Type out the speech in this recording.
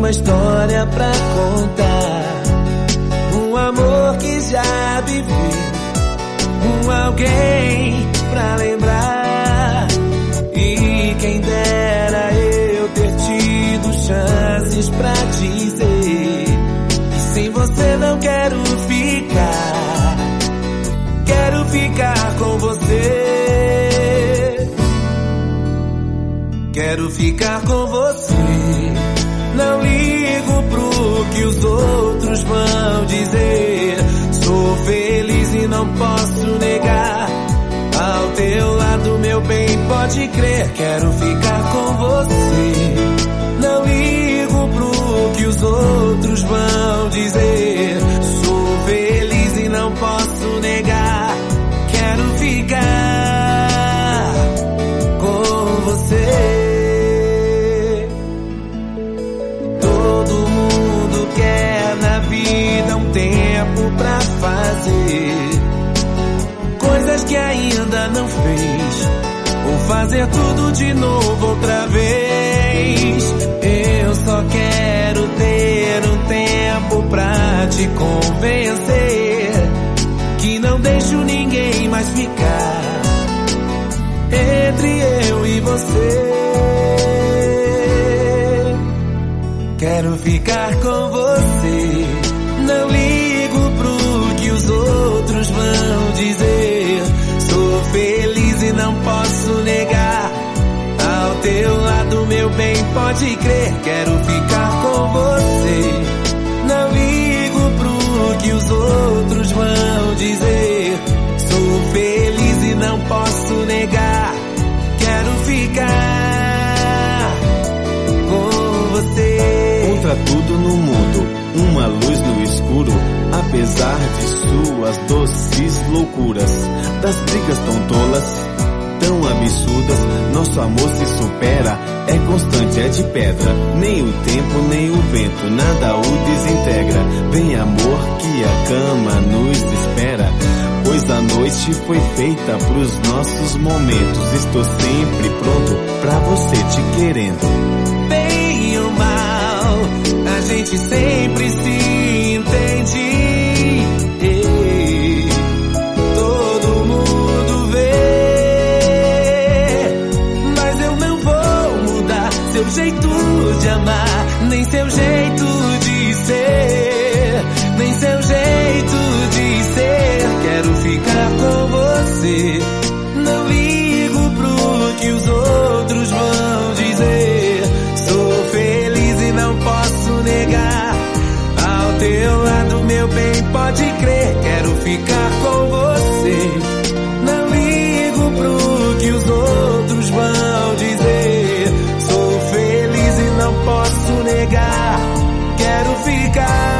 uma história pra contar, um amor que já vivi, um alguém pra lembrar. E quem dera eu ter tido chances pra dizer que sem você não quero ficar, quero ficar com você, quero ficar com você. Não ligo pro que os outros vão dizer, sou feliz e não posso negar. Ao teu lado, meu bem, pode crer, quero ficar com você. Não ligo pro que os outros vão dizer, sou feliz e não posso negar. Quero ficar com você. Todo mundo quer na vida um tempo pra fazer coisas que ainda não fez, ou fazer tudo de novo outra vez. Eu só quero ter um tempo pra te convencer que não deixo ninguém mais ficar entre eu e você. Quero ficar com você. Não ligo pro que os outros vão dizer, sou feliz e não posso negar. Ao teu lado, meu bem, pode crer, quero ficar com você. Não ligo pro que os outros vão dizer, sou feliz e não posso negar. Quero ficar com você. Contra tudo no mundo, uma luz no escuro, apesar de suas doces loucuras, das brigas tão tolas, tão absurdas, nosso amor se supera, é constante, é de pedra. Nem o tempo, nem o vento, nada o desintegra. Vem amor que a cama nos espera, pois a noite foi feita pros nossos momentos. Estou sempre pronto pra você te querendo. Bem ou mal, a gente sempre se entende. Todo mundo vê, mas eu não vou mudar seu jeito de amar, nem seu jeito de ser, nem seu jeito de ser. Quero ficar com você. Não ligo pro que os outros vão dizer, sou feliz e não posso negar. Ao teu lado, meu bem, pode crer, quero ficar com você. Não ligo pro que os outros vão dizer, sou feliz e não posso negar. Quero ficar